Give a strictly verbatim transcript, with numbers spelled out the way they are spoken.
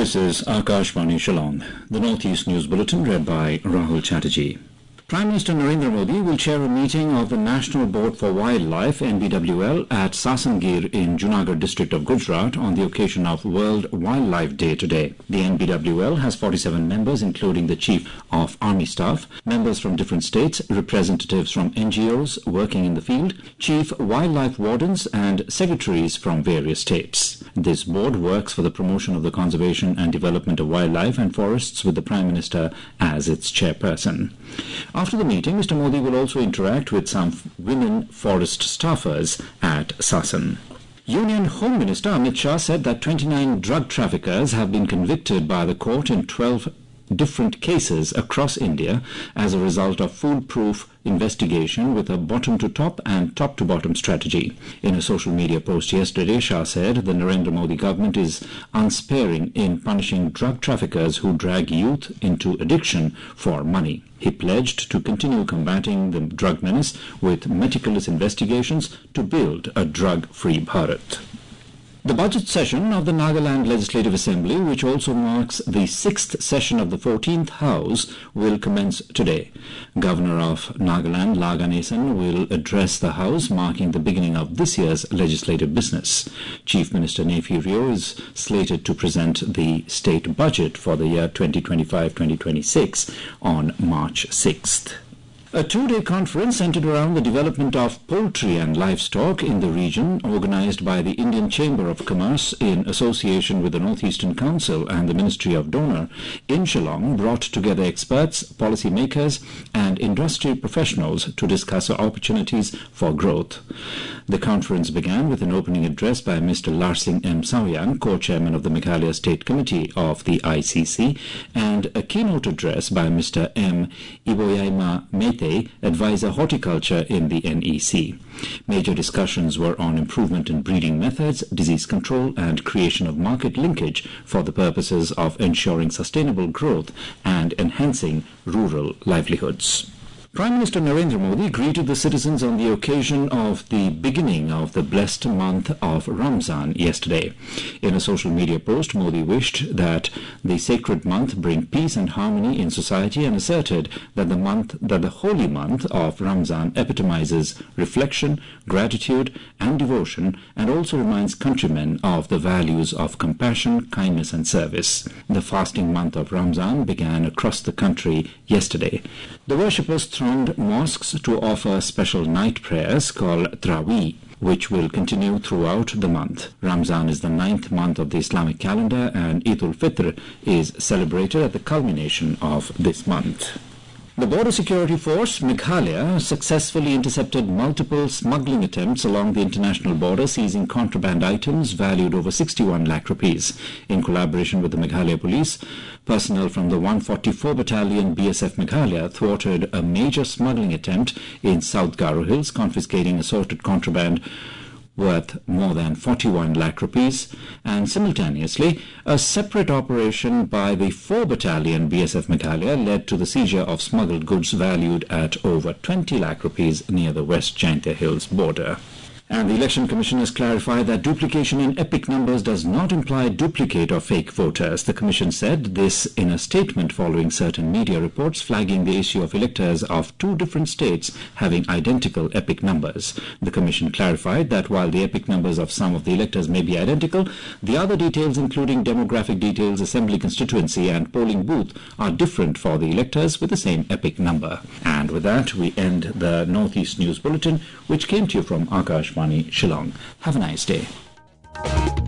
This is Akashvani Shillong, the Northeast News Bulletin read by Rahul Chatterjee. Prime Minister Narendra Modi will chair a meeting of the National Board for Wildlife N B W L at Sasangir in Junagadh district of Gujarat on the occasion of World Wildlife Day today. The N B W L has forty-seven members, including the Chief of Army Staff, members from different states, representatives from N G Os working in the field, chief wildlife wardens and secretaries from various states. This board works for the promotion of the conservation and development of wildlife and forests with the Prime Minister as its chairperson. After the meeting, Mister Modi will also interact with some women forest staffers at Sasan. Union Home Minister Amit Shah said that twenty-nine drug traffickers have been convicted by the court in twelve different cases across India as a result of foolproof investigation with a bottom-to-top and top-to-bottom strategy. In a social media post yesterday, Shah said the Narendra Modi government is unsparing in punishing drug traffickers who drag youth into addiction for money. He pledged to continue combating the drug menace with meticulous investigations to build a drug-free Bharat. The budget session of the Nagaland Legislative Assembly, which also marks the sixth session of the fourteenth House, will commence today. Governor of Nagaland, La Ganesan, will address the House, marking the beginning of this year's legislative business. Chief Minister Neiphiu Rio is slated to present the state budget for the year twenty twenty-five twenty twenty-six on March sixth. A two-day conference centered around the development of poultry and livestock in the region, organized by the Indian Chamber of Commerce in association with the Northeastern Council and the Ministry of Donor in Shillong, brought together experts, policymakers and industry professionals to discuss opportunities for growth. The conference began with an opening address by Mister Larsing M. Sawyang, co-chairman of the Meghalaya State Committee of the I C C, and a keynote address by Mister M. Iboyaima Mete, advisor horticulture in the N E C. Major discussions were on improvement in breeding methods, disease control and creation of market linkage for the purposes of ensuring sustainable growth and enhancing rural livelihoods. Prime Minister Narendra Modi greeted the citizens on the occasion of the beginning of the blessed month of Ramzan yesterday. In a social media post, Modi wished that the sacred month bring peace and harmony in society and asserted that the month, that the holy month of Ramzan epitomizes reflection, gratitude and devotion, and also reminds countrymen of the values of compassion, kindness and service. The fasting month of Ramzan began across the country yesterday. The worshippers thronged mosques to offer special night prayers called Traweeh, which will continue throughout the month. Ramzan is the ninth month of the Islamic calendar and Eid al-Fitr is celebrated at the culmination of this month. The Border Security Force, Meghalaya, successfully intercepted multiple smuggling attempts along the international border, seizing contraband items valued over sixty-one lakh rupees. In collaboration with the Meghalaya Police, personnel from the one forty-four Battalion B S F Meghalaya thwarted a major smuggling attempt in South Garo Hills, confiscating assorted contraband worth more than forty-one lakh rupees, and simultaneously a separate operation by the four Battalion B S F Meghalaya led to the seizure of smuggled goods valued at over twenty lakh rupees near the West Jaintia Hills border. And the Election Commission has clarified that duplication in epic numbers does not imply duplicate or fake voters. The Commission said this in a statement following certain media reports flagging the issue of electors of two different states having identical epic numbers. The Commission clarified that while the epic numbers of some of the electors may be identical, the other details including demographic details, assembly constituency and polling booth are different for the electors with the same epic number. And with that, we end the Northeast News Bulletin, which came to you from Akash Shillong. Have a nice day.